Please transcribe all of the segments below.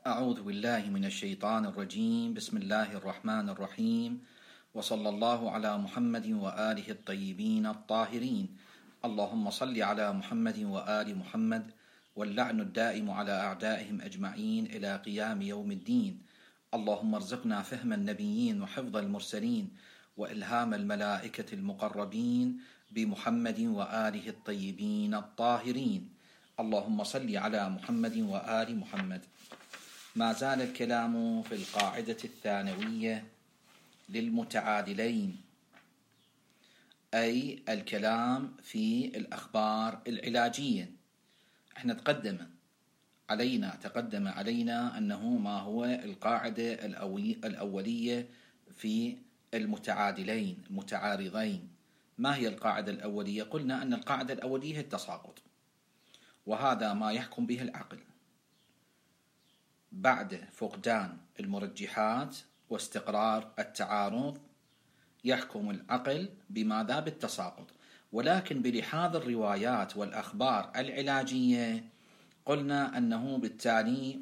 أعوذ بالله من الشيطان الرجيم. بسم الله الرحمن الرحيم، وصلى الله على محمد وآله الطيبين الطاهرين. اللهم صل على محمد وآل محمد، واللعن الدائم على أعدائهم أجمعين إلى قيام يوم الدين. اللهم ارزقنا فهم النبيين وحفظ المرسلين وإلهام الملائكة المقربين بمحمد وآله الطيبين الطاهرين. اللهم صل على محمد وآل محمد. ما زال الكلام في القاعدة الثانوية للمتعادلين، أي الكلام في الأخبار العلاجية. احنا تقدم علينا أنه ما هو القاعدة الأولية في المتعادلين المتعارضين. ما هي القاعدة الأولية؟ قلنا أن القاعدة الأولية هي التساقط، وهذا ما يحكم به العقل بعد فقدان المرجحات واستقرار التعارض. يحكم العقل بماذا؟ بالتساقط. ولكن بلحاظ الروايات والأخبار العلاجية قلنا أنه بالتالي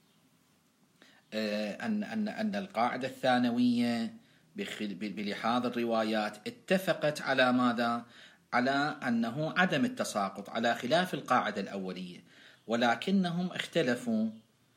أن القاعدة الثانوية بلحاظ الروايات اتفقت على ماذا؟ على أنه عدم التساقط، على خلاف القاعدة الأولية، ولكنهم اختلفوا.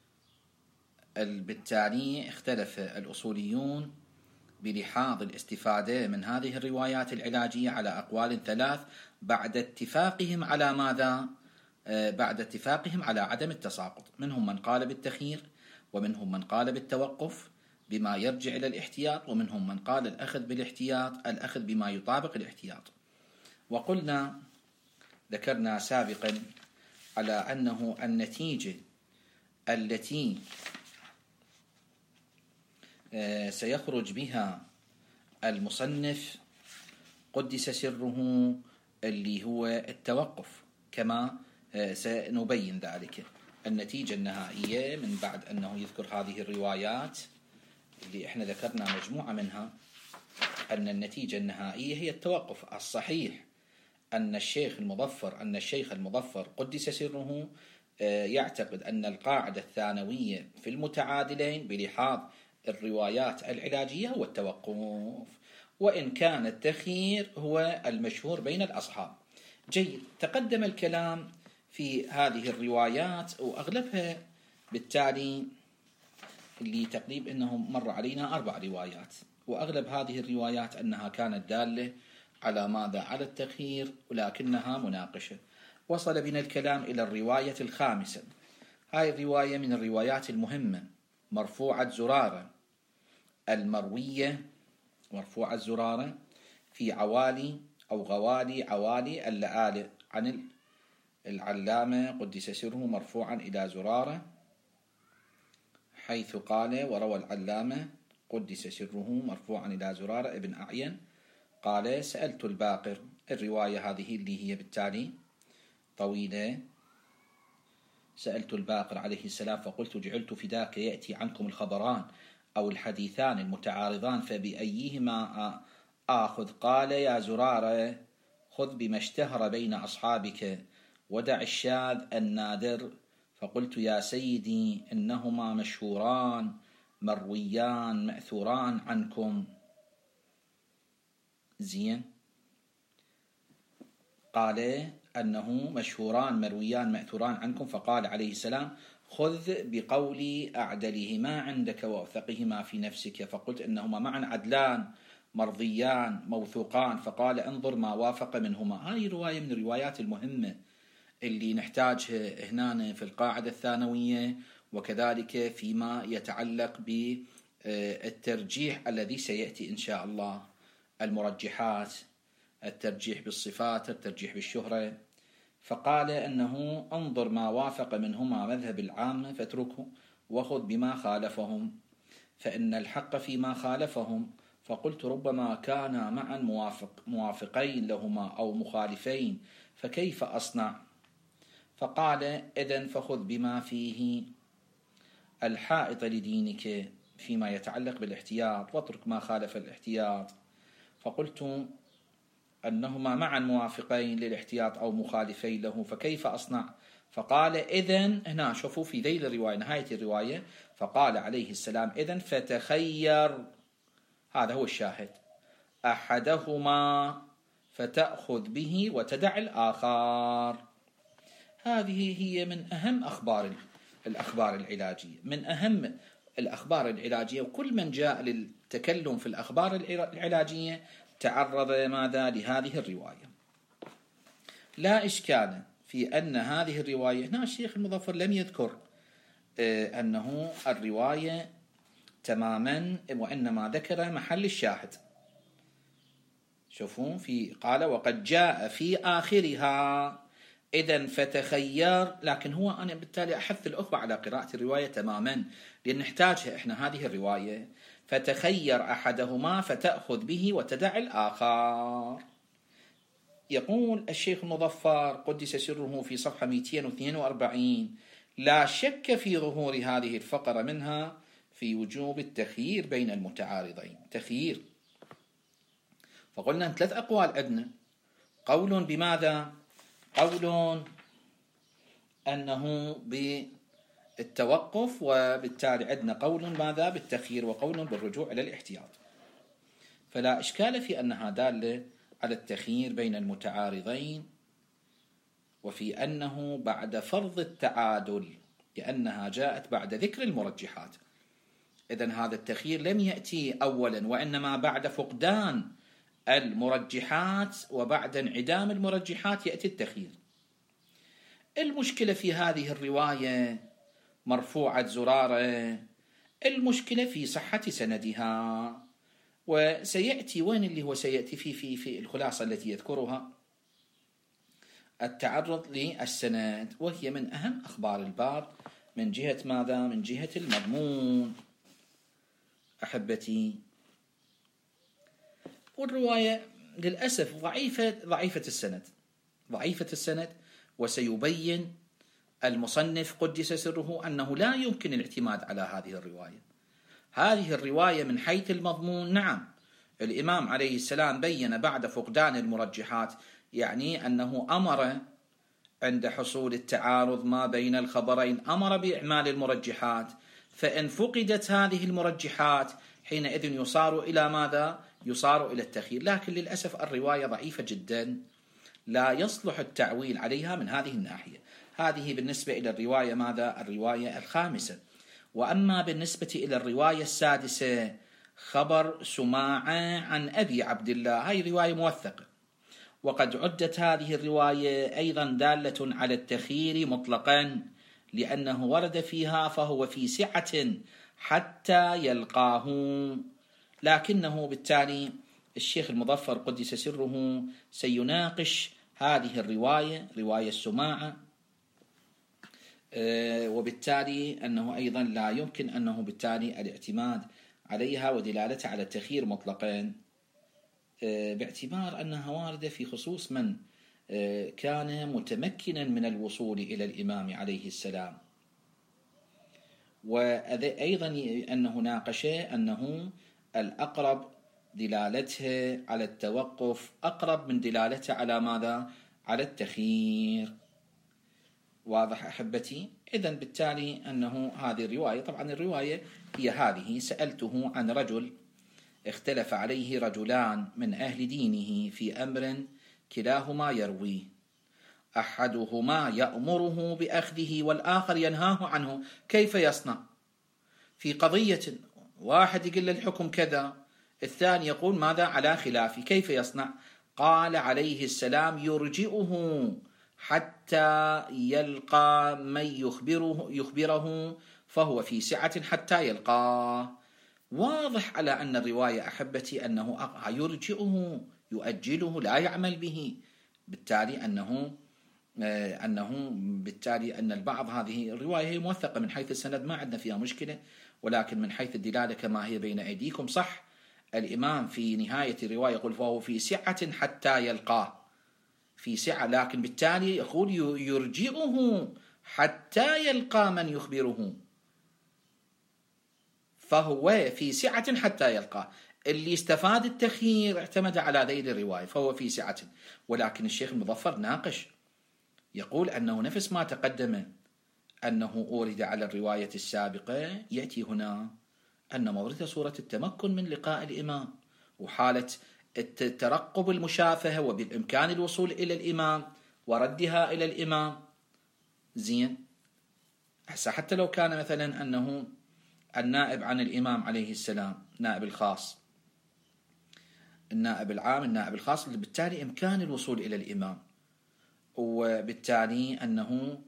بالتالي اختلف الأصوليون بلحاظ الاستفادة من هذه الروايات العلاجية على أقوال ثلاث بعد اتفاقهم على ماذا؟ بعد اتفاقهم على عدم التساقط. منهم من قال بالتخيير، ومنهم من قال بالتوقف بما يرجع إلى الاحتياط، ومنهم من قال الأخذ بالاحتياط، الأخذ بما يطابق الاحتياط. وقلنا ذكرنا سابقا على أنه النتيجة التي سيخرج بها المصنف قدس سره اللي هو التوقف، كما سنبين ذلك. النتيجة النهائية من بعد أنه يذكر هذه الروايات اللي احنا ذكرنا مجموعة منها، أن النتيجة النهائية هي التوقف. الصحيح أن الشيخ المظفر قدس سره يعتقد أن القاعدة الثانوية في المتعادلين بلحاظ الروايات العلاجية هو التوقف، وإن كان التخيير هو المشهور بين الأصحاب. جيد، تقدم الكلام في هذه الروايات وأغلبها بالتالي اللي تقريب أنه مر علينا 4 روايات، وأغلب هذه الروايات أنها كانت دالة على ماذا؟ على التخيير، ولكنها مناقشة. وصل بنا الكلام إلى الرواية الخامسة. هاي الرواية من الروايات المهمة، مرفوعة زرارة، المروية مرفوعة زرارة في عوالي أو غوالي عوالي اللآلئ عن العلامة قدس سره مرفوعا إلى زرارة، حيث قال: وروى العلامة قدس سره مرفوعا إلى زرارة ابن أعين قال: سألت الباقر. الرواية هذه اللي هي بالتالي طويلة. سألت الباقر عليه السلام فقلت: جعلت فداك يأتي عنكم الخبران أو الحديثان المتعارضان فبأيهما آخذ؟ قال: يا زرارة، خذ بما اشتهر بين أصحابك ودع الشاذ النادر. فقلت: يا سيدي، إنهما مشهوران مرويان مأثوران عنكم. زين، قال أنه مشهوران مرويان مأثوران عنكم، فقال عليه السلام: خذ بقول أعدلهما عندك وأوثقهما في نفسك. فقلت: إنهما معا عدلان مرضيان موثوقان. فقال: انظر ما وافق منهما. هذه رواية من الروايات المهمة اللي نحتاجها هنا في القاعدة الثانوية، وكذلك فيما يتعلق بالترجيح الذي سيأتي إن شاء الله، المرجحات، الترجيح بالصفات، الترجيح بالشهرة. فقال أنه انظر ما وافق منهما مذهب العامة فاتركه، وخذ بما خالفهم، فإن الحق فيما خالفهم. فقلت: ربما كانا معا موافقين لهما أو مخالفين، فكيف أصنع؟ فقال: إذن فخذ بما فيه الحائط لدينك فيما يتعلق بالاحتياط، واترك ما خالف الاحتياط. فقلت: أنهما معا موافقين للاحتياط أو مخالفين له، فكيف أصنع؟ فقال إذن، هنا شوفوا في ذيل الرواية نهاية الرواية، فقال عليه السلام إذن فتخير، هذا هو الشاهد، أحدهما فتأخذ به وتدع الآخر. هذه هي من أهم الأخبار العلاجية، من أهم الأخبار العلاجية، وكل من جاء للتكلم في الأخبار العلاجية تعرض ماذا لهذه الرواية. لا إشكال في أن هذه الرواية، هنا الشيخ المظفر لم يذكر أنه الرواية تماما، وإنما ذكر محل الشاهد. شوفوا في قال وقد جاء في آخرها إذن فتخير، لكن هو أنا بالتالي أحث الأخوة على قراءة الرواية تماما، لأن نحتاجها إحنا هذه الرواية. فتخير أحدهما فتأخذ به وتدع الآخر. يقول الشيخ المظفر قدس سره في صفحة 242: لا شك في ظهور هذه الفقرة منها في وجوب التخيير بين المتعارضين. تخيير، فقلنا 3 أقوال عندنا: قول بماذا؟ قول أنه بالتوقف، وبالتالي عندنا قول ماذا؟ بالتخيير، وقول بالرجوع إلى الاحتياط. فلا إشكال في أنها دالة على التخيير بين المتعارضين، وفي أنه بعد فرض التعادل، لأنها جاءت بعد ذكر المرجحات. إذن هذا التخيير لم يأتي أولا، وإنما بعد فقدان المرجحات وبعد انعدام المرجحات يأتي التخيير. المشكلة في هذه الرواية مرفوعة زرارة، المشكلة في صحة سندها، وسيأتي وين اللي هو سيأتي في الخلاصة التي يذكرها التعرض للسند، وهي من أهم أخبار الباب من جهة ماذا؟ من جهة المضمون. أحبتي، والرواية للأسف ضعيفة السند، وسيبين المصنف قدس سره أنه لا يمكن الاعتماد على هذه الرواية. هذه الرواية من حيث المضمون نعم، الإمام عليه السلام بين بعد فقدان المرجحات، يعني أنه أمر عند حصول التعارض ما بين الخبرين، أمر بإعمال المرجحات، فإن فقدت هذه المرجحات حينئذ يصار إلى ماذا؟ يصار إلى التخيير. لكن للأسف الرواية ضعيفة جدا، لا يصلح التعويل عليها من هذه الناحية. هذه بالنسبة إلى الرواية ماذا؟ الرواية الخامسة. وأما بالنسبة إلى الرواية السادسة، خبر سماعة عن أبي عبد الله، هاي رواية موثقة، وقد عدت هذه الرواية أيضا دالة على التخيير مطلقا، لأنه ورد فيها فهو في سعة حتى يلقاه. لكنه بالتالي الشيخ المظفر قدس سره سيناقش هذه الرواية، رواية السماعة، وبالتالي أنه أيضا لا يمكن أنه بالتالي الاعتماد عليها ودلالتها على التخيير مطلقا، باعتبار أنها واردة في خصوص من كان متمكنا من الوصول إلى الإمام عليه السلام. وأيضا أنه ناقش أنه الأقرب دلالته على التوقف أقرب من دلالته على ماذا؟ على التخيير. واضح أحبتي؟ إذن بالتالي أنه هذه الرواية، طبعا الرواية هي هذه: سألته عن رجل اختلف عليه رجلان من أهل دينه في أمر كلاهما يرويه، أحدهما يأمره بأخذه والآخر ينهاه عنه، كيف يصنع؟ في قضية واحد يقول الحكم كذا، الثاني يقول ماذا؟ على خلافه، كيف يصنع؟ قال عليه السلام يرجئه حتى يلقى من يخبره فهو في سعة حتى يلقاه. واضح على أن الرواية أحبتي أنه يرجئه، يؤجله، لا يعمل به، بالتالي أنه بالتالي أن البعض هذه الرواية هي موثقة من حيث السند، ما عندنا فيها مشكلة، ولكن من حيث الدلالة كما هي بين أيديكم صح. الإمام في نهاية الرواية يقول فهو في سعة حتى يلقاه، في سعة، لكن بالتالي يقول يرجئه حتى يلقى من يخبره، فهو في سعة حتى يلقاه. اللي استفاد التخيير اعتمد على ذيل الرواية، فهو في سعة. ولكن الشيخ المظفر ناقش يقول أنه نفس ما تقدم أنه أورد على الرواية السابقة، يأتي هنا أن مورد صورة التمكن من لقاء الإمام وحالة الترقب المشافهة وبالإمكان الوصول إلى الإمام وردها إلى الإمام. زين، هسه حتى لو كان مثلا أنه النائب عن الإمام عليه السلام نائب الخاص، النائب العام، النائب الخاص، بالتالي إمكان الوصول إلى الإمام، وبالتالي أنه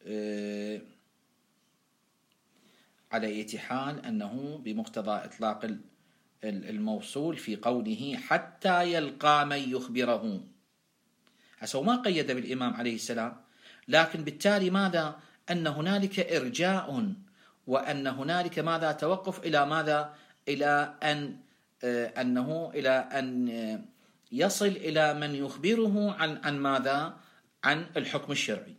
على أي حال أنه بمقتضى إطلاق الموصول في قوله حتى يلقى من يخبره. هسه ما قيد بالإمام عليه السلام، لكن بالتالي ماذا؟ أن هنالك إرجاء، وأن هنالك ماذا؟ توقف إلى ماذا؟ إلى أن أنه إلى أن يصل إلى من يخبره عن ماذا؟ عن الحكم الشرعي.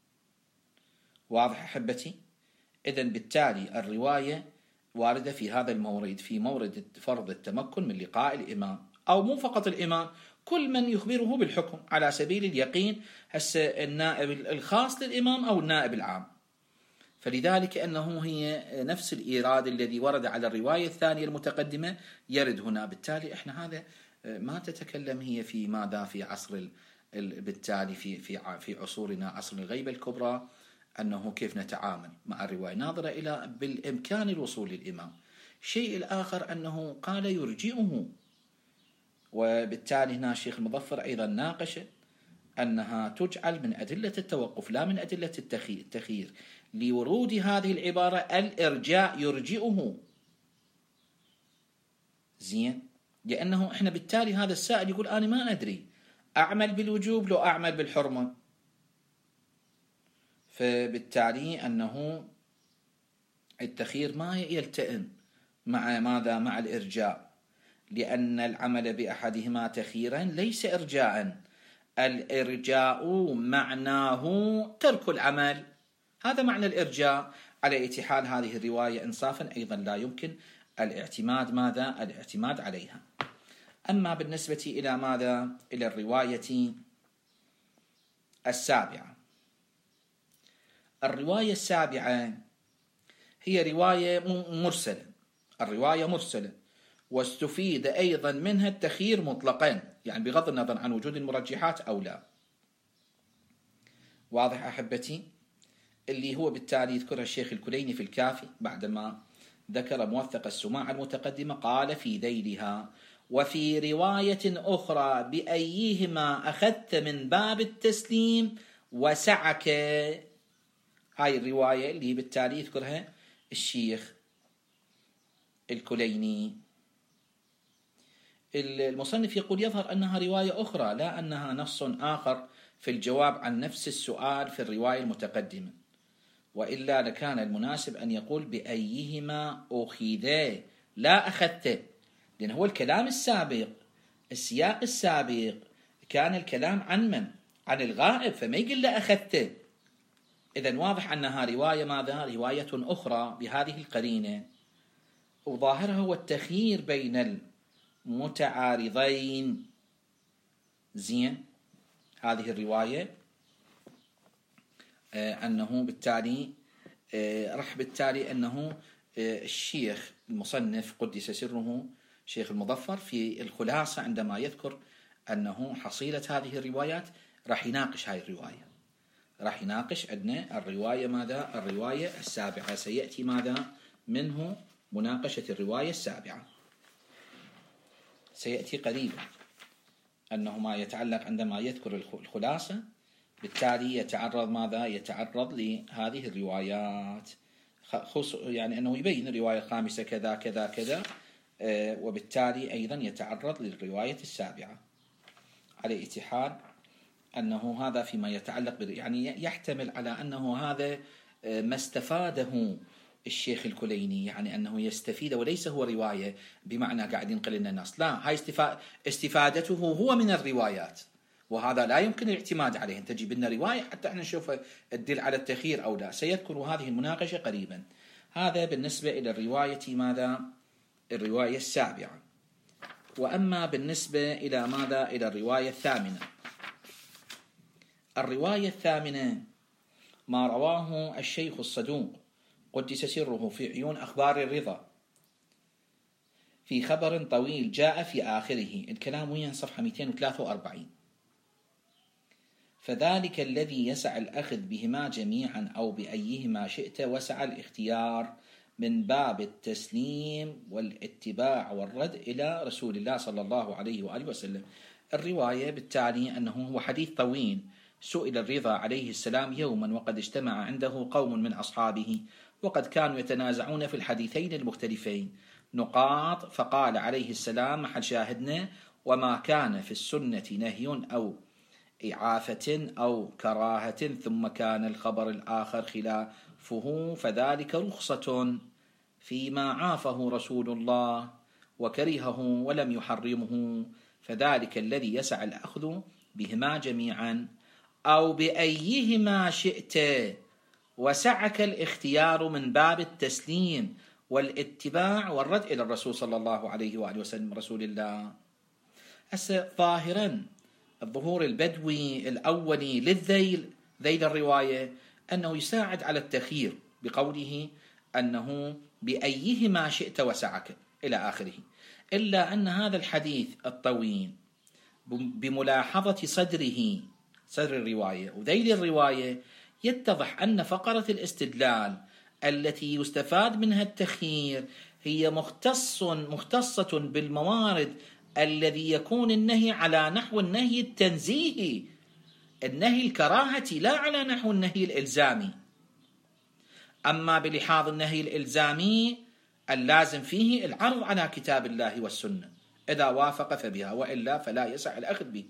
واضح أحبتي؟ إذن بالتالي الرواية واردة في هذا المورد، في مورد فرض التمكن من لقاء الإمام، أو مو فقط الإمام، كل من يخبره بالحكم على سبيل اليقين، هسه النائب الخاص للإمام أو النائب العام. فلذلك أنه هي نفس الإيراد الذي ورد على الرواية الثانية المتقدمة يرد هنا. بالتالي إحنا هذا ما تتكلم هي في ماذا؟ في عصر بالتالي في عصورنا، عصر الغيبة الكبرى، أنه كيف نتعامل مع الرواية ناظرة إلى بالإمكان الوصول للإمام. الشيء الآخر أنه قال يرجئه، وبالتالي هنا الشيخ المظفر أيضا ناقش أنها تجعل من أدلة التوقف لا من أدلة التخيير، لورود هذه العبارة الإرجاء يرجئه. زين، لأنه إحنا بالتالي هذا السائل يقول أنا ما أدري أعمل بالوجوب لو أعمل بالحرمة، فبالتالي أنه التخيير ما يلتئم مع ماذا؟ مع الإرجاء، لأن العمل بأحدهما تخييرا ليس إرجاء. الإرجاء معناه ترك العمل، هذا معنى الإرجاء. على أي حال هذه الرواية إنصافا أيضا لا يمكن الاعتماد ماذا؟ الاعتماد عليها. أما بالنسبة إلى ماذا؟ إلى الرواية السابعة. الرواية السابعة هي رواية مرسلة، الرواية مرسلة، واستفيد أيضا منها التخيير مطلقا، يعني بغض النظر عن وجود المرجحات أو لا. واضح أحبتي؟ اللي هو بالتالي يذكرها الشيخ الكليني في الكافي بعدما ذكر موثق السماع المتقدمة، قال في ذيلها: وفي رواية أخرى بأيهما أخذت من باب التسليم وسعك. هاي الرواية اللي بالتالي يذكرها الشيخ الكليني. المصنف يقول يظهر أنها رواية أخرى، لا أنها نص آخر في الجواب عن نفس السؤال في الرواية المتقدمة، وإلا لكان المناسب أن يقول بأيهما أخذ لا أخذت، لأن هو الكلام السابق، السياق السابق كان الكلام عن من؟ عن الغائب، فما يقول لا أخذت. إذن واضح أنها رواية ماذا؟ رواية أخرى بهذه القرينة، وظاهرها هو التخيير بين المتعارضين. زين، هذه الرواية أنه بالتالي رح بالتالي أنه الشيخ المصنف قدس سره شيخ المظفر في الخلاصة عندما يذكر أنه حصيلة هذه الروايات رح يناقش هاي الرواية، رح يناقش عندنا الرواية ماذا؟ الرواية السابعة. سيأتي ماذا منه؟ مناقشة الرواية السابعة سيأتي قريبا، أنه ما يتعلق عندما يذكر الخلاصة بالتالي يتعرض ماذا؟ يتعرض لهذه الروايات، يعني أنه يبين الرواية الخامسة كذا كذا كذا، وبالتالي أيضا يتعرض للرواية السابعة. على اتحاد أنه هذا فيما يتعلق يعني يحتمل على أنه هذا ما استفاده الشيخ الكليني، يعني أنه يستفيد وليس هو رواية بمعنى قاعد ينقل لنا النص، لا، هاي استفادته هو من الروايات، وهذا لا يمكن الاعتماد عليه. أنت تجيب لنا رواية حتى احنا نشوف تدل على التخيير أو لا. سيذكر هذه المناقشة قريبا. هذا بالنسبة إلى الرواية ماذا؟ الرواية السابعة. وأما بالنسبة إلى ماذا؟ إلى الرواية الثامنة. الرواية الثامنة ما رواه الشيخ الصدوق قدس سره في عيون أخبار الرضا في خبر طويل جاء في آخره، الكلام وين صفحة 243. فذلك الذي يسع الأخذ بهما جميعا أو بأيهما شئت وسع الاختيار من باب التسليم والاتباع والرد إلى رسول الله صلى الله عليه وآله وسلم. الرواية بالتالي أنه هو حديث طويل. سئل الرضا عليه السلام يوما وقد اجتمع عنده قوم من أصحابه وقد كانوا يتنازعون في الحديثين المختلفين نقاط، فقال عليه السلام محل شاهدنا: وما كان في السنة نهي أو إعافة أو كراهة ثم كان الخبر الآخر خلافه فذلك رخصة فيما عافه رسول الله وكرهه ولم يحرمه، فذلك الذي يسع الأخذ بهما جميعا أو بأيهما شئت وسعك الاختيار من باب التسليم والاتباع والرد إلى الرسول صلى الله عليه وآله وسلم رسول الله. ظاهرا الظهور البدوي الأولي للذيل ذيل الرواية أنه يساعد على التخيير بقوله أنه بأيهما شئت وسعك إلى آخره، إلا أن هذا الحديث الطويل بملاحظة صدر الرواية وذيل الرواية يتضح أن فقرة الاستدلال التي يستفاد منها التخيير هي مختصة بالموارد الذي يكون النهي على نحو النهي التنزيهي، النهي الكراهة، لا على نحو النهي الإلزامي. أما بلحاظ النهي الإلزامي اللازم فيه العرض على كتاب الله والسنة، إذا وافق فبها وإلا فلا يسع الأخذ به.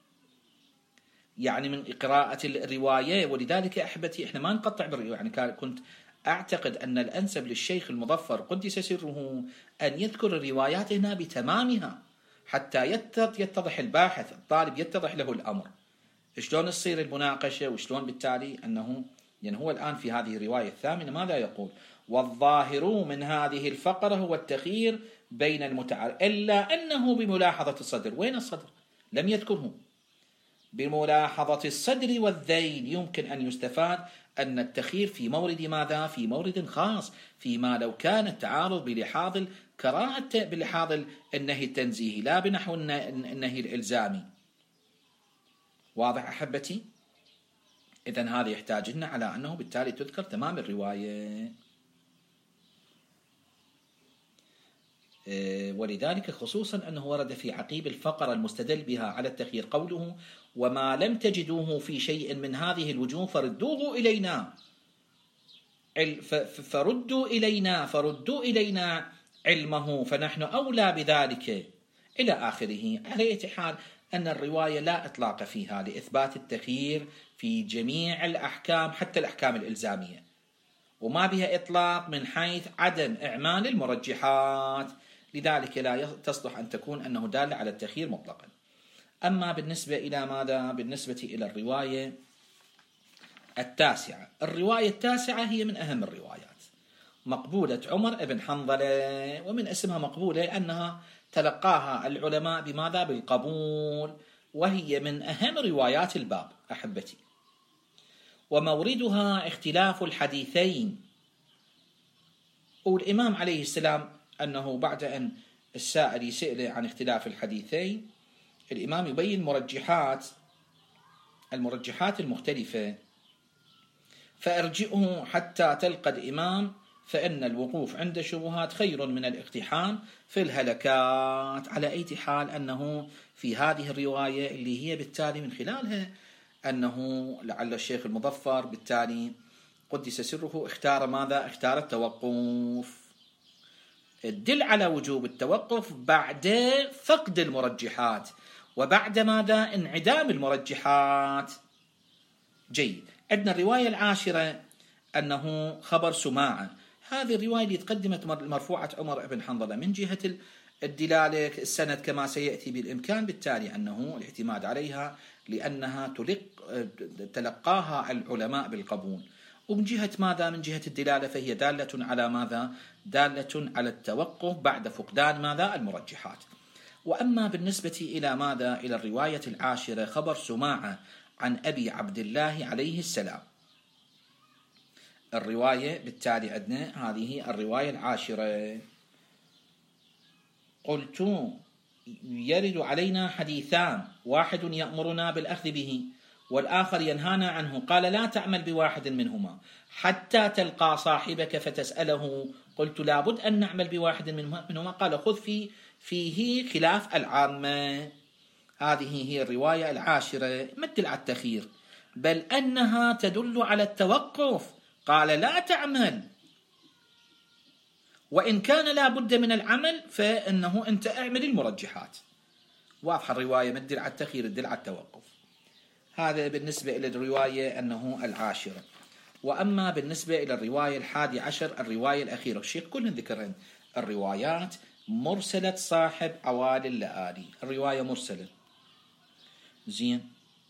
يعني من قراءة الرواية، ولذلك أحبتي إحنا ما نقطع بالرواية. يعني كنت أعتقد أن الأنسب للشيخ المظفر قدس سره أن يذكر الروايات هنا بتمامها حتى يتضح الباحث الطالب يتضح له الأمر شلون تصير المناقشة وشلون بالتالي أنه يعني هو الآن في هذه الرواية الثامنة ماذا يقول؟ والظاهر من هذه الفقرة هو التخيير بين المتعارض، إلا أنه بملاحظة الصدر. وين الصدر؟ لم يذكره. بملاحظة الصدر والذيل يمكن أن يستفاد أن التخيير في مورد ماذا؟ في مورد خاص، فيما لو كان التعارض بلحاظ الكراهة بلحاظ النهي التنزيهي لا بنحو النهي الإلزامي. واضح أحبتي؟ إذن هذا يحتاج لنا على أنه بالتالي تذكر تمام الرواية. ولذلك خصوصا أنه ورد في عقيب الفقرة المستدل بها على التخيير قوله: وما لم تجدوه في شيء من هذه الوجوه فردوه إلينا، فردوا إلينا علمه فنحن أولى بذلك إلى آخره. على أي حال أن الرواية لا إطلاق فيها لإثبات التخيير في جميع الأحكام حتى الأحكام الإلزامية، وما بها إطلاق من حيث عدم إعمال المرجحات، لذلك لا تصلح أن تكون أنه دال على التخيير مطلقا. أما بالنسبة إلى ماذا؟ بالنسبة إلى الرواية التاسعة، الرواية التاسعة هي من أهم الروايات، مقبولة عمر بن حنظلة، ومن اسمها مقبولة لأنها تلقاها العلماء بماذا؟ بالقبول، وهي من أهم روايات الباب أحبتي. وموردها اختلاف الحديثين. والإمام عليه السلام أنه بعد أن السائل يسأل عن اختلاف الحديثين الإمام يبين المرجحات المختلفة، فأرجئه حتى تلقى الإمام فإن الوقوف عند شبهات خير من الاقتحام في الهلكات. على أي حال أنه في هذه الرواية اللي هي بالتالي من خلالها أنه لعل الشيخ المظفر بالتالي قدس سره اختار ماذا؟ اختار التوقف، الدل على وجوب التوقف بعد فقد المرجحات وبعد ماذا؟ انعدام المرجحات. جيد. عندنا الرواية العاشرة أنه خبر سماعة. هذه الرواية اللي تقدمت مرفوعة عمر بن حنظلة من جهة الدلالة السند كما سيأتي بالإمكان، بالتالي أنه الاعتماد عليها لأنها تلقاها العلماء بالقبول، ومن جهة ماذا؟ من جهة الدلالة فهي دالة على ماذا؟ دالة على التوقف بعد فقدان ماذا؟ المرجحات. وأما بالنسبة إلى ماذا؟ إلى الرواية العاشرة خبر سماعة عن أبي عبد الله عليه السلام. الرواية بالتالي عندنا هذه الرواية العاشرة. قلت يرد علينا حديثان، واحد يأمرنا بالأخذ به والآخر ينهانا عنه. قال لا تعمل بواحد منهما حتى تلقى صاحبك فتسأله. قلت لابد أن نعمل بواحد منهما. قال خذ فيه خلاف العامة. هذه هي الرواية العاشرة. ما تدل على التخيير، بل أنها تدل على التوقف. قال لا تعمل، وإن كان لا بد من العمل فإنه أنت اعمل المرجحات. واضحة الرواية، ما تدل على التخيير، تدل على التوقف. هذا بالنسبة إلى الرواية أنه العاشرة. وأما بالنسبة إلى الرواية 11 الرواية الأخيرة، الشيخ كلهم ذكرن الروايات مرسلة صاحب عوالي اللآلي، الرواية مرسلة. زين.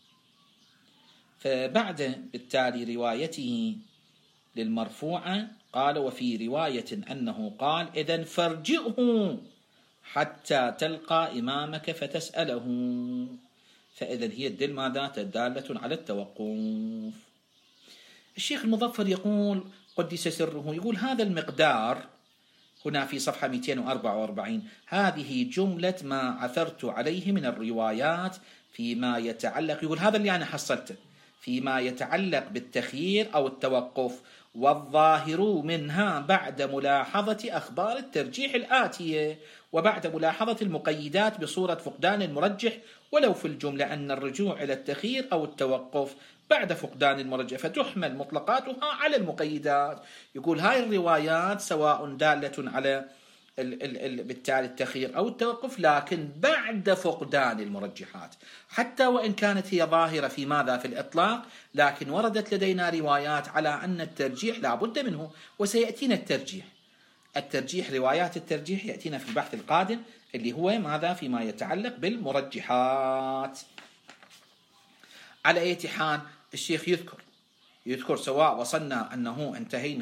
فبعد بالتالي روايته للمرفوعة قال وفي رواية أنه قال إذن فارجئه حتى تلقى إمامك فتسأله. فإذن هي الدل ماذا؟ دالة على التوقف. الشيخ المظفر يقول قدس سره، يقول هذا المقدار هنا في صفحة 244 هذه جملة ما عثرت عليه من الروايات فيما يتعلق، يقول هذا اللي أنا حصلته فيما يتعلق بالتخيير أو التوقف، والظاهر منها بعد ملاحظة أخبار الترجيح الآتية وبعد ملاحظة المقيدات بصورة فقدان المرجح، ولو في الجملة أن الرجوع إلى التخيير أو التوقف بعد فقدان المرجح فتحمل مطلقاتها على المقيدات. يقول هاي الروايات سواء دالة على بالتالي التخيير أو التوقف لكن بعد فقدان المرجحات، حتى وإن كانت هي ظاهرة في ماذا؟ في الإطلاق، لكن وردت لدينا روايات على أن الترجيح لا بد منه، وسيأتينا الترجيح روايات الترجيح يأتينا في البحث القادم اللي هو ماذا؟ فيما يتعلق بالمرجحات. على أي حال الشيخ يذكر سواء وصلنا أنه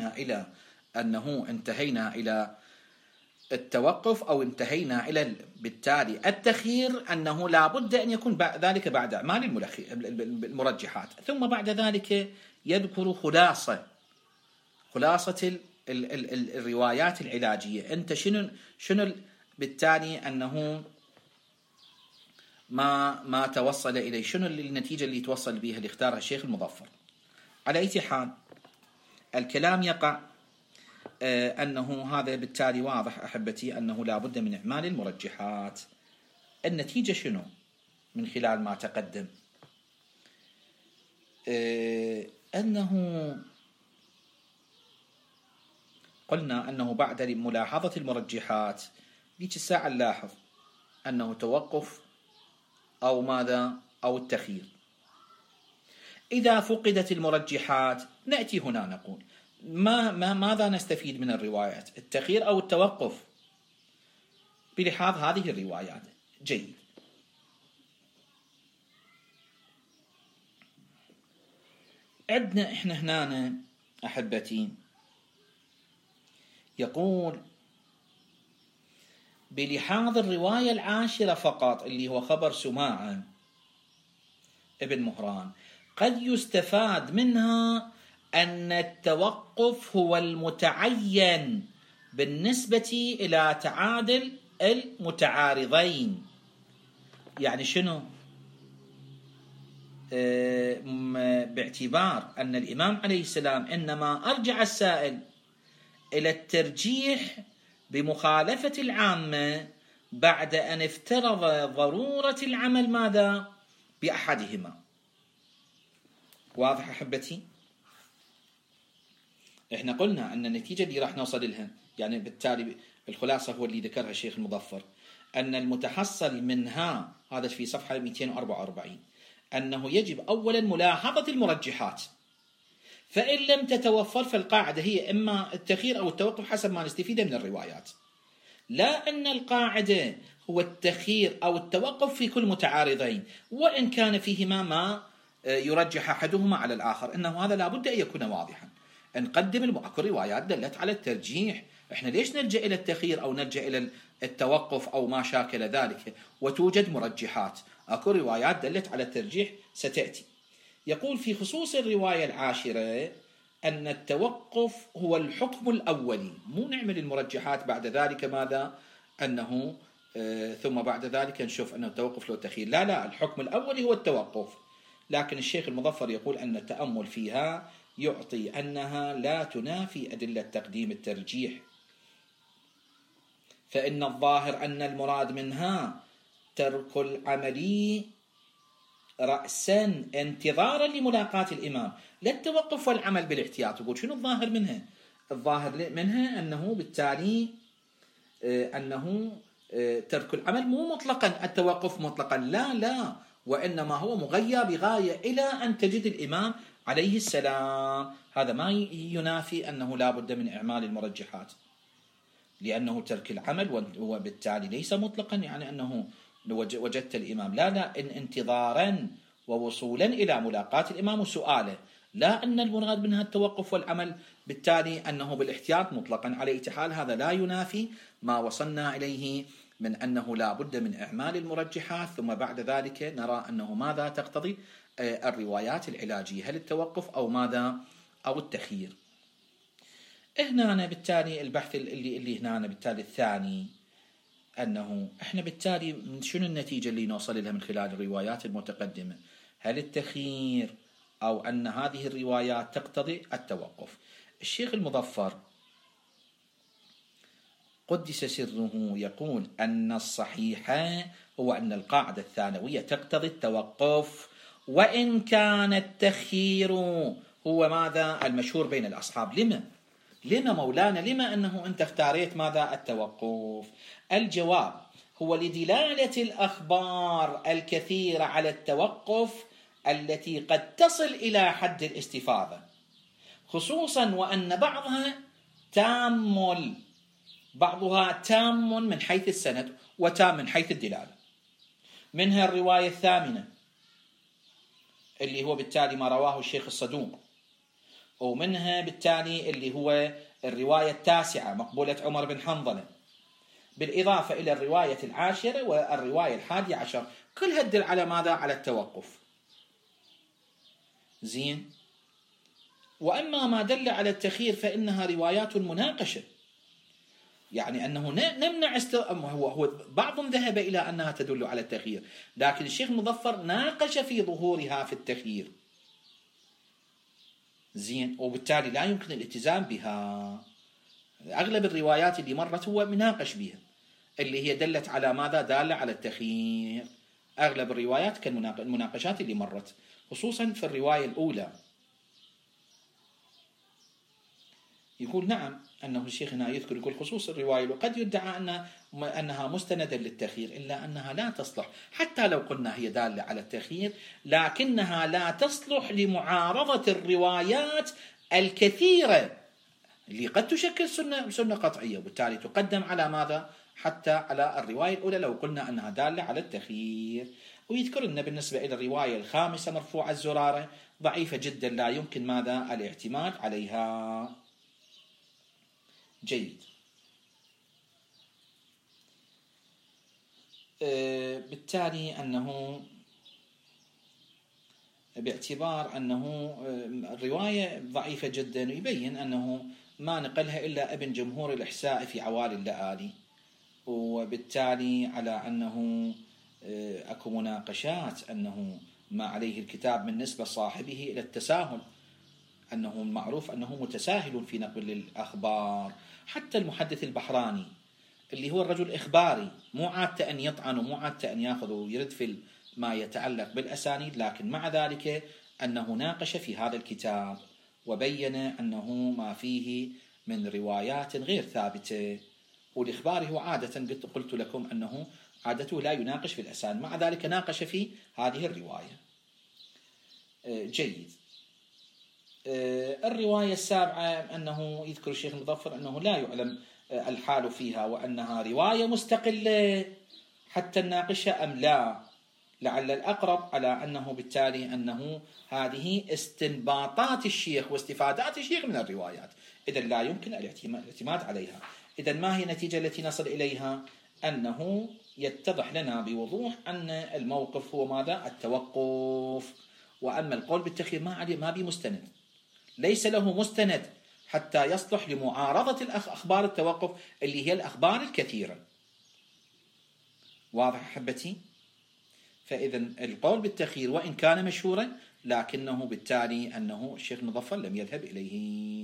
انتهينا إلى التوقف أو انتهينا إلى بالتالي التخيير، أنه لا بد أن يكون ذلك بعد أعمال المرجحات. ثم بعد ذلك يذكر خلاصة الروايات العلاجية. أنت شنو بالتالي أنه ما توصل إليه، شنو النتيجة اللي توصل بها اللي اختارها الشيخ المظفر. على أي حال الكلام يقع أنه هذا بالتالي واضح أحبتي أنه لا بد من إعمال المرجحات. النتيجة شنو من خلال ما تقدم؟ أنه قلنا أنه بعد ملاحظة المرجحات ديك الساعة نلاحظ أنه توقف أو ماذا؟ أو التخيير. إذا فقدت المرجحات نأتي هنا نقول ماذا نستفيد من الروايات؟ التخيير أو التوقف بلحاظ هذه الروايات. جيد. عندنا إحنا هنا أحبتي يقول بلحاظ الرواية العاشرة فقط اللي هو خبر سماعة ابن مهران قد يستفاد منها أن التوقف هو المتعين بالنسبة إلى تعادل المتعارضين. يعني شنو؟ باعتبار أن الإمام عليه السلام إنما أرجع السائل إلى الترجيح بمخالفة العامة بعد أن افترض ضرورة العمل ماذا؟ بأحدهما. واضح أحبتي؟ إحنا قلنا أن النتيجة اللي راح نوصل لها يعني بالتالي الخلاصة هو اللي ذكرها الشيخ المظفر، أن المتحصل منها هذا في صفحة 244 أنه يجب أولا ملاحظة المرجحات، فإن لم تتوفر فالقاعدة هي إما التخيير أو التوقف حسب ما نستفيد من الروايات، لا أن القاعدة هو التخيير أو التوقف في كل متعارضين وإن كان فيهما ما يرجح أحدهما على الآخر. إنه هذا لابد أن يكون واضحا. نقدم أكو روايات دلت على الترجيح، إحنا ليش نلجأ إلى التخيير أو نلجأ إلى التوقف أو ما شاكل ذلك وتوجد مرجحات؟ أكو روايات دلت على الترجيح ستأتي. يقول في خصوص الرواية العاشرة أن التوقف هو الحكم الأولي، مو نعمل المرجحات بعد ذلك ماذا أنه ثم بعد ذلك نشوف أنه التوقف له تخيير، لا، الحكم الأولي هو التوقف. لكن الشيخ المظفر يقول أن التأمل فيها يعطي أنها لا تنافي أدلة تقديم الترجيح، فإن الظاهر أن المراد منها ترك العمل رأسا انتظارا لملاقاة الإمام، لا التوقف والعمل بالاحتياط. يقول شنو الظاهر منها؟ الظاهر منها أنه بالتالي أنه ترك العمل مو مطلقا التوقف مطلقا، لا، وإنما هو مغير بغاية إلى أن تجد الإمام عليه السلام. هذا ما ينافي أنه لا بد من إعمال المرجحات، لأنه ترك العمل وبالتالي ليس مطلقا يعني أنه وجدت الإمام، لا، إن انتظارا ووصولا إلى ملاقاة الإمام وسؤاله، لا أن المراد منها التوقف والعمل بالتالي أنه بالاحتياط مطلقا. على أي حال هذا لا ينافي ما وصلنا إليه من أنه لا بد من إعمال المرجحات، ثم بعد ذلك نرى أنه ماذا تقتضي الروايات العلاجية، هل التوقف أو ماذا أو التخيير. هنا بالتالي البحث اللي هنا بالتالي الثاني أنه إحنا بالتالي شنو النتيجة اللي نوصل لها من خلال الروايات المتقدمة؟ هل التخيير أو أن هذه الروايات تقتضي التوقف؟ الشيخ المظفر قدس سره يقول أن الصحيح هو أن القاعدة الثانوية تقتضي التوقف، وإن كان التخيير هو ماذا المشهور بين الأصحاب. لما مولانا، لما أنه أنت اختاريت ماذا التوقف؟ الجواب هو لدلالة الأخبار الكثيرة على التوقف التي قد تصل إلى حد الاستفاضة، خصوصا وأن بعضها تام من حيث السند وتام من حيث الدلالة. منها الرواية الثامنة اللي هو بالتالي ما رواه الشيخ الصدوق، ومنها بالتالي اللي هو الرواية التاسعة مقبولة عمر بن حنظلة، بالإضافة إلى الرواية العاشرة والرواية 11، كلها تدل على ماذا؟ على التوقف. زين. وأما ما دل على التخيير فإنها روايات مناقشة، يعني أنه نمنع هو بعض ذهب إلى أنها تدل على التخيير، لكن الشيخ المظفر ناقش في ظهورها في التخيير. زين. وبالتالي لا يمكن الالتزام بها. أغلب الروايات اللي مرت هو مناقش بها، اللي هي دلت على ماذا؟ دالة على التخيير. أغلب الروايات كالمناقشات اللي مرت، خصوصا في الرواية الأولى. يقول نعم أنه الشيخ هنا يذكر يقول خصوص الرواية وقد يدعى أنها مستندة للتخيير، إلا أنها لا تصلح، حتى لو قلنا هي دالة على التخيير لكنها لا تصلح لمعارضة الروايات الكثيرة اللي قد تشكل سنة قطعية، وبالتالي تقدم على ماذا؟ حتى على الرواية الأولى لو قلنا أنها دالة على التخيير. ويذكر لنا بالنسبة إلى الرواية الخامسة مرفوع الزرارة ضعيفة جدا، لا يمكن ماذا؟ الاعتماد عليها. جيد. بالتالي أنه باعتبار أنه الرواية ضعيفة جدا، يبين أنه ما نقلها إلا ابن جمهور الإحساء في عوالي اللآلي، وبالتالي على أنه أكو مناقشات أنه ما عليه الكتاب من نسبة صاحبه إلى التساهل، أنه معروف أنه متساهل في نقل الأخبار. حتى المحدث البحراني اللي هو الرجل إخباري، مو عادة أن يطعن ومو عادة أن يأخذ ويرد في ما يتعلق بالأسانيد، لكن مع ذلك أنه ناقش في هذا الكتاب وبين أنه ما فيه من روايات غير ثابتة. والإخباري هو عادة قلت لكم أنه عادته لا يناقش في الأسانيد، مع ذلك ناقش في هذه الرواية. جيد. الرواية السابعة أنه يذكر الشيخ المظفر أنه لا يعلم الحال فيها، وأنها رواية مستقلة حتى نناقشها أم لا. لعل الأقرب على أنه بالتالي أنه هذه استنباطات الشيخ واستفادات الشيخ من الروايات، إذن لا يمكن الاعتماد عليها. إذن ما هي النتيجة التي نصل إليها؟ أنه يتضح لنا بوضوح أن الموقف هو ماذا؟ التوقف. وأما القول بالتخيير ما بمستند، ليس له مستند حتى يصلح لمعارضة أخبار التوقف اللي هي الأخبار الكثيرة. واضح أحبتي؟ فإذا القول بالتخيير وإن كان مشهورا لكنه بالتالي أنه الشيخ المظفر لم يذهب إليه.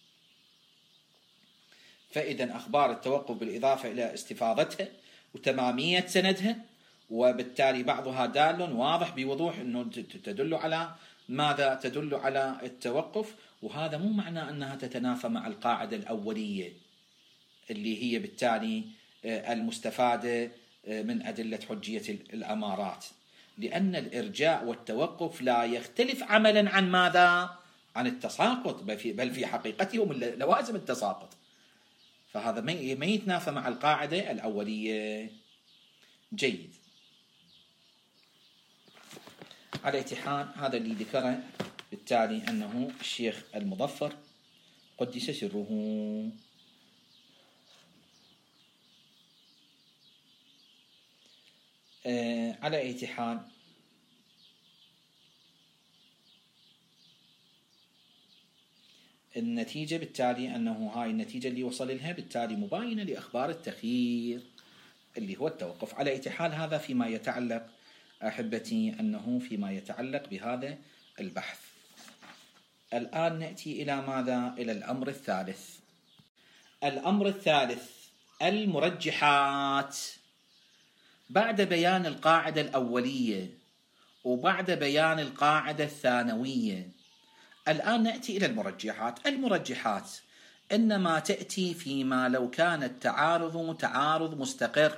فإذا أخبار التوقف بالإضافة إلى استفاضتها وتمامية سندها، وبالتالي بعضها دال واضح بوضوح أنه تدل على ماذا؟ تدل على التوقف، وهذا مو معنى أنها تتنافى مع القاعدة الأولية اللي هي بالتالي المستفادة من أدلة حجية الأمارات، لأن الإرجاء والتوقف لا يختلف عملا عن ماذا؟ عن التساقط، بل في حقيقته من لوازم التساقط، فهذا ما يتنافى مع القاعدة الأولية. جيد. على اتحاد هذا اللي ذكره بالتالي أنه الشيخ المظفر قدس سره. على أي حال النتيجة بالتالي أنه هاي النتيجة اللي وصل لها بالتالي مباينة لأخبار التخيير اللي هو التوقف. على أي حال هذا فيما يتعلق أحبتي أنه فيما يتعلق بهذا البحث. الآن نأتي إلى ماذا؟ إلى الأمر الثالث. الأمر الثالث المرجحات. بعد بيان القاعدة الأولية وبعد بيان القاعدة الثانوية، الآن نأتي إلى المرجحات. المرجحات إنما تأتي فيما لو كان التعارض تعارض مستقر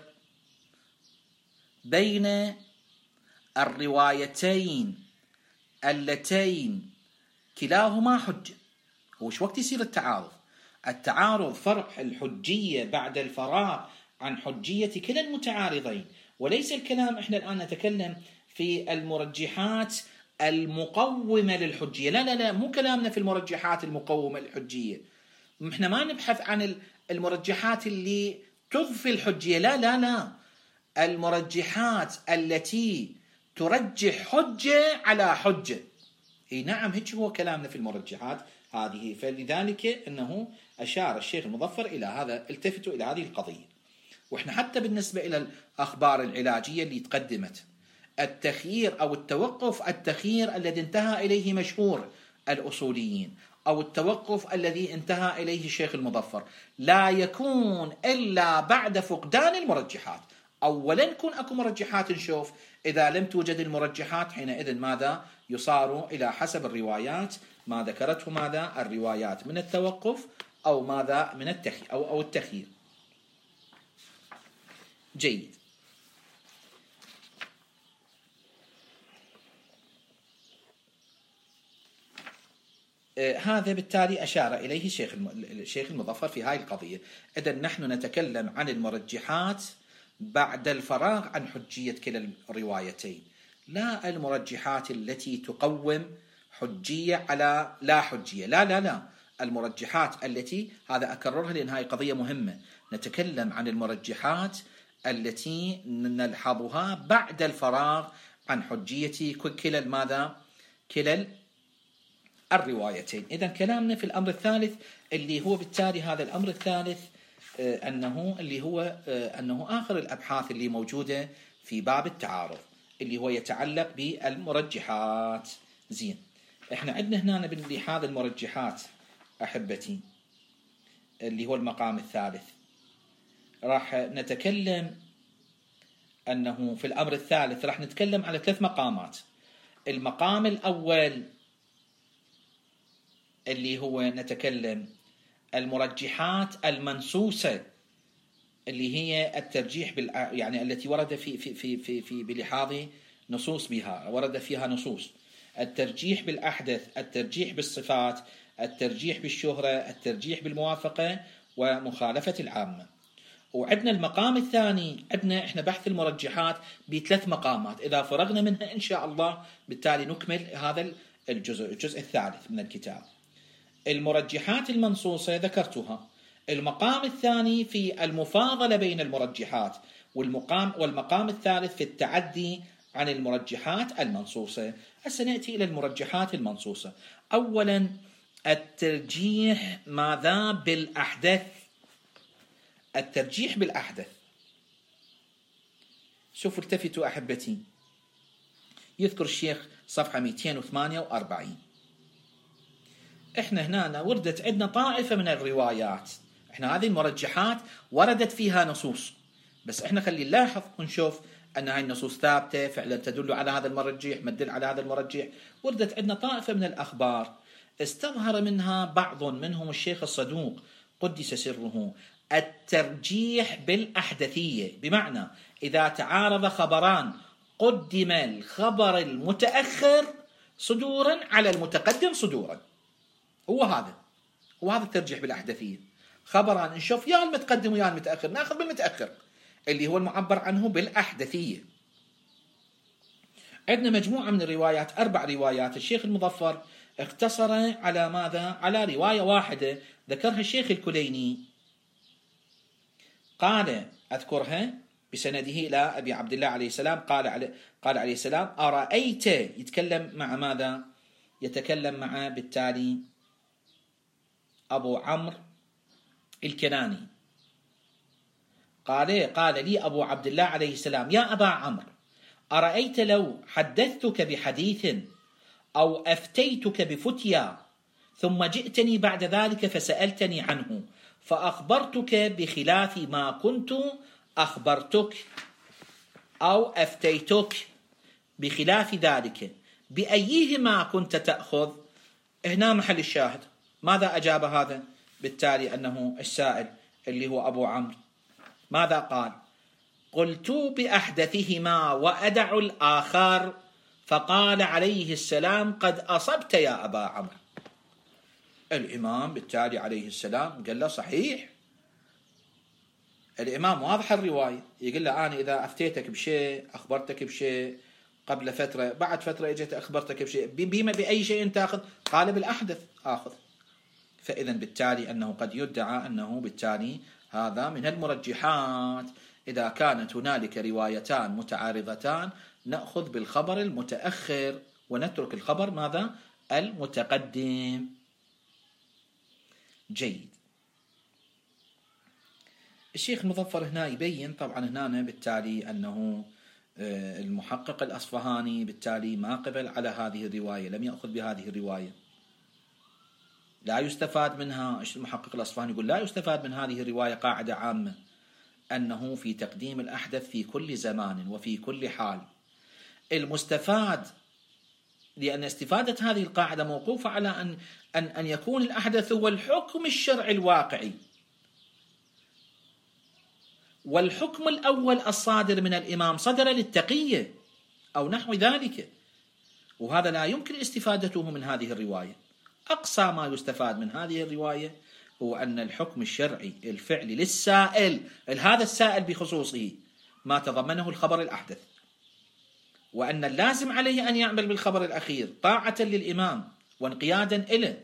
بين الروايتين اللتين كلاهما حجة. وش وقت يصير التعارض؟ التعارض فرع الحجية بعد الفراغ عن حجية كلا المتعارضين، وليس الكلام احنا الآن نتكلم في المرجحات المقومة للحجية. لا مو كلامنا في المرجحات المقومة للحجية. احنا ما نبحث عن المرجحات اللي تضفي الحجية، لا المرجحات التي ترجح حجة على حجة. اي نعم، هيك هو كلامنا في المرجحات هذه. فلذلك انه اشار الشيخ المظفر الى هذا، التفتوا الى هذه القضية. واحنا حتى بالنسبة الى الاخبار العلاجية اللي تقدمت، التخيير او التوقف، التخيير الذي انتهى اليه مشهور الاصوليين او التوقف الذي انتهى اليه الشيخ المظفر لا يكون الا بعد فقدان المرجحات. اولا يكون اكو مرجحات نشوف، اذا لم توجد المرجحات حينئذ ماذا؟ يصار الى حسب الروايات ما ذكرته ماذا؟ الروايات من التوقف او ماذا؟ من التخيير او التخيير. جيد. هذا بالتالي أشار إليه الشيخ المظفر في هذه القضية. إذن نحن نتكلم عن المرجحات بعد الفراغ عن حجية كلا الروايتين، لا المرجحات التي تقوم حجية على لا حجية. لا المرجحات التي، هذا أكررها لأن هذه قضية مهمة، نتكلم عن المرجحات التي نلحظها بعد الفراغ عن حجية كلا ماذا؟ كلا الروايتين. إذن كلامنا في الأمر الثالث اللي هو بالتالي هذا الأمر الثالث أنه آخر الأبحاث اللي موجودة في باب التعارض اللي هو يتعلق بالمرجحات. زين، احنا عندنا هنا بلحاظ المرجحات أحبتي اللي هو المقام الثالث، راح نتكلم أنه في الأمر الثالث راح نتكلم على 3 مقامات. المقام الأول اللي هو نتكلم المرجحات المنصوصة اللي هي الترجيح يعني التي ورد في بلحاظ نصوص بها، ورد فيها نصوص الترجيح بالأحدث، الترجيح بالصفات، الترجيح بالشهرة، الترجيح بالموافقة ومخالفة العامة. وعندنا المقام الثاني، عندنا احنا بحث المرجحات ب3 مقامات، إذا فرغنا منها إن شاء الله بالتالي نكمل هذا الجزء الثالث من الكتاب. المرجحات المنصوصة ذكرتها. المقام الثاني في المفاضلة بين المرجحات، والمقام الثالث في التعدي عن المرجحات المنصوصة. هسه نأتي إلى المرجحات المنصوصة. أولا الترجيح ماذا بالأحدث؟ الترجيح بالأحدث. شوفوا التفتوا أحبتي، يذكر الشيخ صفحة 248. احنا هنا وردت عندنا طائفة من الروايات، احنا هذه المرجحات وردت فيها نصوص، بس احنا خلي نلاحظ ونشوف أن هاي النصوص ثابتة فعلا تدل على هذا المرجح، مدل على هذا المرجح. وردت عندنا طائفة من الأخبار استظهر منها بعض منهم الشيخ الصدوق قدس سره الترجيح بالأحدثية، بمعنى إذا تعارض خبران قدم الخبر المتأخر صدورا على المتقدم صدورا. هو هذا الترجيح بالأحدثية. خبران نشوف يا المتقدم ويا المتأخر، ناخذ بالمتأخر اللي هو المعبر عنه بالأحدثية. عندنا مجموعة من الروايات، 4 روايات. الشيخ المظفر اقتصر على ماذا؟ على رواية واحدة ذكرها الشيخ الكليني، قال أذكرها بسنده إلى أبي عبد الله عليه السلام، قال عليه السلام: أرأيت، يتكلم مع ماذا؟ يتكلم مع بالتالي أبو عمرو الكناني. قال لي أبو عبد الله عليه السلام: يا أبا عمرو، أرأيت لو حدثتك بحديث أو أفتيتك بفتيا ثم جئتني بعد ذلك فسألتني عنه فأخبرتك بخلاف ما كنت أخبرتك أو أفتيتك بخلاف ذلك، بأيهما كنت تأخذ؟ هنا محل الشاهد. ماذا أجاب هذا؟ بالتالي أنه السائل اللي هو أبو عمرو ماذا قال؟ قلت بأحدثهما وأدع الآخر، فقال عليه السلام: قد أصبت يا أبا عمرو. الإمام بالتالي عليه السلام قال له: صحيح. الإمام واضح الرواية، يقول له: أنا إذا أفتيتك بشيء أخبرتك بشيء قبل فترة، بعد فترة إجت أخبرتك بشيء، بأي شيء تأخذ؟ قال: بالأحدث آخذ. فإذا بالتالي أنه قد يدعى أنه بالتالي هذا من المرجحات. إذا كانت هنالك روايتان متعارضتان نأخذ بالخبر المتأخر ونترك الخبر ماذا؟ المتقدم. جيد. الشيخ المظفر هنا يبين طبعا هنا بالتالي أنه المحقق الأصفهاني بالتالي ما قبل على هذه الرواية، لم يأخذ بهذه الرواية، لا يستفاد منها. المحقق الأصفهاني يقول: لا يستفاد من هذه الرواية قاعدة عامة أنه في تقديم الأحدث في كل زمان وفي كل حال. المستفاد، لأن استفادة هذه القاعدة موقوفة على أن يكون الأحدث هو الحكم الشرعي الواقعي، والحكم الأول الصادر من الإمام صدر للتقية أو نحو ذلك، وهذا لا يمكن استفادته من هذه الرواية. أقصى ما يستفاد من هذه الرواية هو أن الحكم الشرعي الفعلي للسائل، هذا السائل بخصوصه، ما تضمنه الخبر الأحدث، وأن اللازم عليه أن يعمل بالخبر الأخير طاعة للإمام وانقيادا إليه.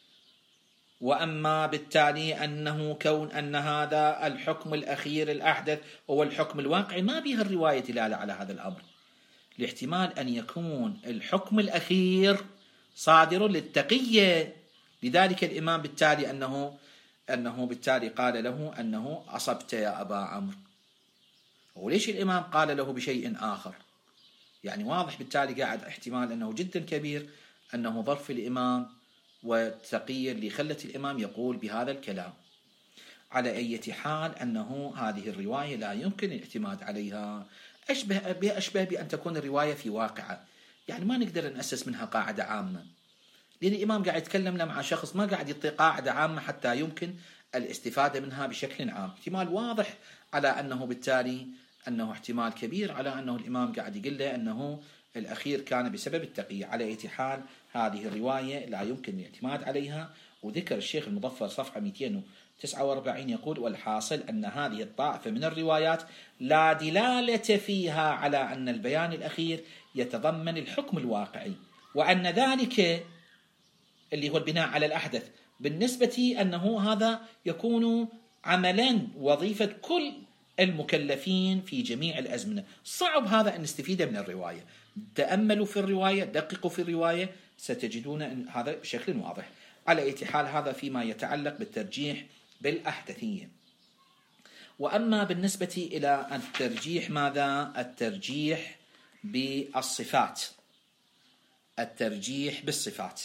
وأما بالتالي أنه كون أن هذا الحكم الأخير الأحدث هو الحكم الواقعي، ما بها الرواية دلالة على هذا الأمر، لاحتمال أن يكون الحكم الأخير صادر للتقية. لذلك الإمام بالتالي أنه بالتالي قال له أنه أصبت يا أبا عمرو. وليش الإمام قال له بشيء آخر؟ يعني واضح بالتالي قاعد احتمال أنه جدا كبير أنه ظرف الإمام والتقية اللي خلت الإمام يقول بهذا الكلام. على أي حال أنه هذه الرواية لا يمكن الاعتماد عليها، أشبه بأن تكون الرواية في واقعة، يعني ما نقدر نأسس منها قاعدة عامة، لأن الإمام قاعد يتكلم مع شخص ما قاعد يعطي قاعدة عامة حتى يمكن الاستفادة منها بشكل عام. احتمال واضح على أنه بالتالي أنه احتمال كبير على أنه الإمام قاعد يقول له أنه الأخير كان بسبب التقية. على أي حال هذه الرواية لا يمكن الاعتماد عليها. وذكر الشيخ المظفر صفحة 249 يقول: والحاصل أن هذه الطائفة من الروايات لا دلالة فيها على أن البيان الأخير يتضمن الحكم الواقعي، وأن ذلك اللي هو البناء على الأحدث بالنسبة أنه هذا يكون عملا وظيفة كل المكلفين في جميع الأزمنة. صعب هذا أن نستفيد من الرواية. تأملوا في الرواية، دققوا في الرواية، ستجدون أن هذا بشكل واضح. على أي حال هذا فيما يتعلق بالترجيح بالأحدثية. وأما بالنسبة إلى الترجيح ماذا؟ الترجيح بالصفات. الترجيح بالصفات.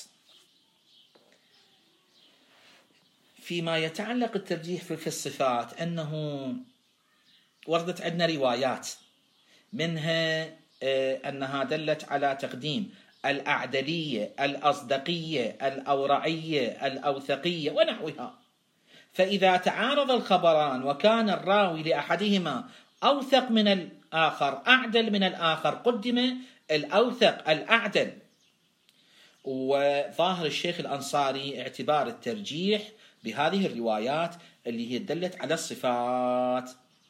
فيما يتعلق الترجيح في الصفات أنه وردت عندنا روايات منها أنها دلت على تقديم الأعدلية، الأصدقية، الأورعية، الأوثقية ونحوها. فإذا تعارض الخبران وكان الراوي لأحدهما أوثق من الآخر، أعدل من الآخر، قدم الأوثق الأعدل. وظاهر الشيخ الأنصاري اعتبار الترجيح بهذه الروايات اللي هي دلت على الصفات.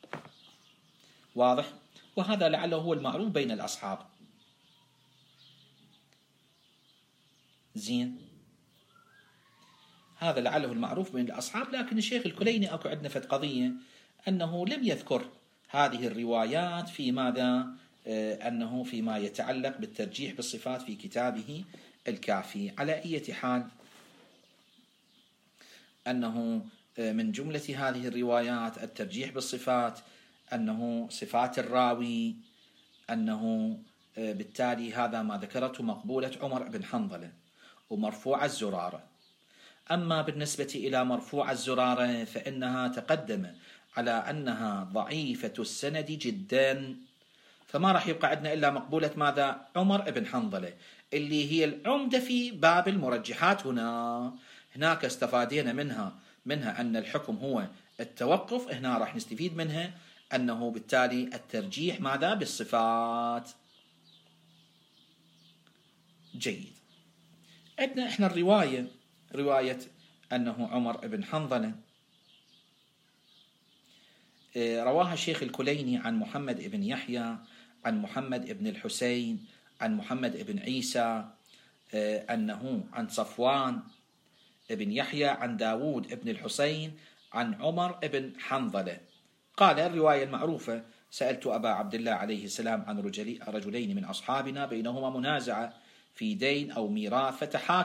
واضح؟ وهذا لعله هو المعروف بين الأصحاب. زين، هذا لعله المعروف بين الأصحاب. لكن الشيخ الكليني أكو عندنا فت قضية أنه لم يذكر هذه الروايات في ماذا؟ أنه فيما يتعلق بالترجيح بالصفات في كتابه الكافي. على أي حال أنه من جملة هذه الروايات الترجيح بالصفات أنه صفات الراوي، أنه بالتالي هذا ما ذكرته مقبولة عمر بن حنظلة ومرفوع الزرارة. أما بالنسبة إلى مرفوع الزرارة فإنها تقدم على أنها ضعيفة السند جدا، فما راح يبقى عندنا إلا مقبولة ماذا؟ عمر بن حنظلة، اللي هي العمدة في باب المرجحات. هناك استفادينا منها أن الحكم هو التوقف. هنا راح نستفيد منها أنه بالتالي الترجيح ماذا؟ بالصفات. جيد. عندنا إحنا رواية أنه عمر بن حنظلة رواها الشيخ الكليني عن محمد بن يحيى، عن محمد بن الحسين، عن محمد بن عيسى، أنه عن صفوان بن يحيى، عن داود بن الحسين، عن عمر بن حنظلة. قال الرواية المعروفة: سألت أبا عبد الله عليه السلام عن رجلين من أصحابنا بينهما منازعة في دين أو ميراث،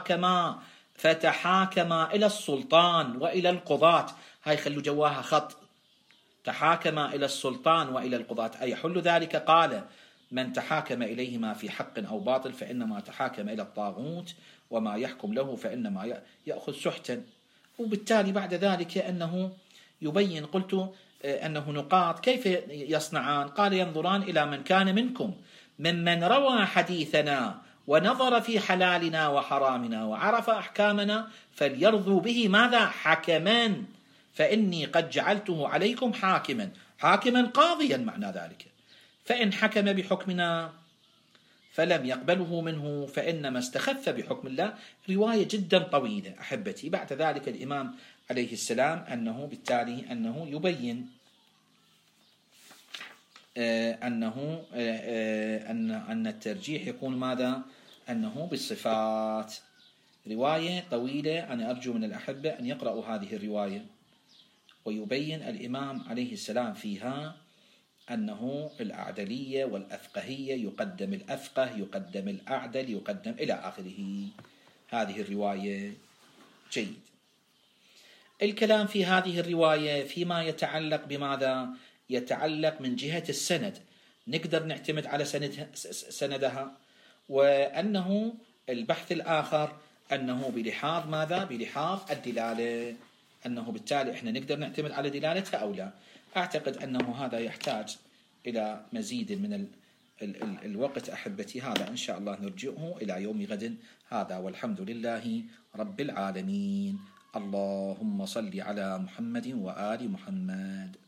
فتحاكما إلى السلطان وإلى القضاة. هاي خلوا جواها خط، تحاكما إلى السلطان وإلى القضاة، أي يحل ذلك؟ قال: من تحاكم إليهما في حق أو باطل فإنما تحاكم إلى الطاغوت، وما يحكم له فإنما يأخذ سحتا. وبالتالي بعد ذلك أنه يبين، قلت أنه نقاط كيف يصنعان؟ قال: ينظران إلى من كان منكم ممن روى حديثنا ونظر في حلالنا وحرامنا وعرف أحكامنا فليرضوا به ماذا؟ حكما، فإني قد جعلته عليكم حاكما قاضيا، معنى ذلك. فإن حكم بحكمنا فلم يقبله منه فإنما استخف بحكم الله. رواية جدا طويلة أحبتي. بعد ذلك الإمام عليه السلام أنه بالتالي أنه يبين أن الترجيح يكون ماذا؟ أنه بالصفات. رواية طويلة، أنا أرجو من الأحبة أن يقرأوا هذه الرواية. ويبين الإمام عليه السلام فيها أنه الأعدلية والأفقهية، يقدم الأفقه، يقدم الأعدل، يقدم إلى آخره. هذه الرواية. جيد. الكلام في هذه الرواية فيما يتعلق بماذا؟ يتعلق من جهة السند، نقدر نعتمد على سندها، وأنه البحث الآخر أنه بلحاظ ماذا؟ بلحاظ الدلالة، أنه بالتالي إحنا نقدر نعتمد على دلالتها أو لا. أعتقد أنه هذا يحتاج إلى مزيد من الوقت أحبتي. هذا إن شاء الله نرجئه إلى يوم غد. هذا والحمد لله رب العالمين. اللهم صل على محمد وآل محمد.